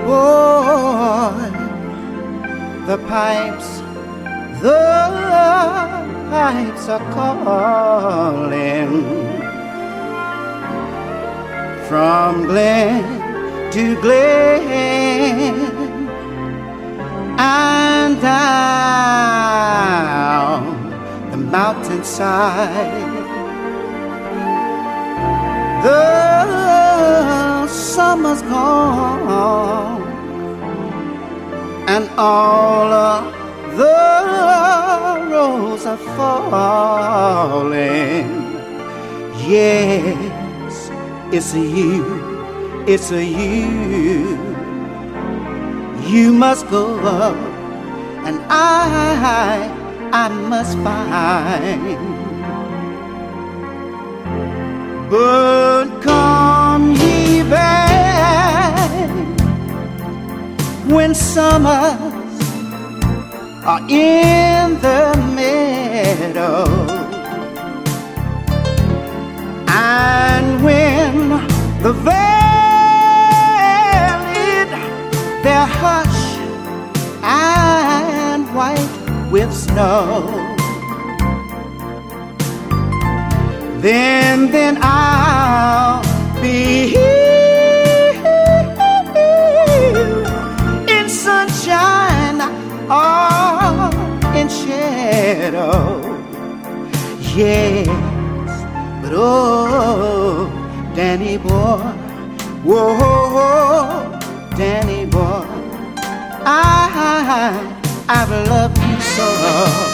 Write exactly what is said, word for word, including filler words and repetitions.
Boy, the pipes, the pipes are calling from glen to glen and down the mountainside. The summer's gone and all of the roses are falling. Yes, it's a you, it's a you. You must go up and I, I must find. But come ye back when summers are in the meadow, and when the valley they're hush and white with snow. Then, then I'll be here in sunshine or in shadow. Yes, but oh, Danny boy, whoa, Danny boy, I, I've loved you so.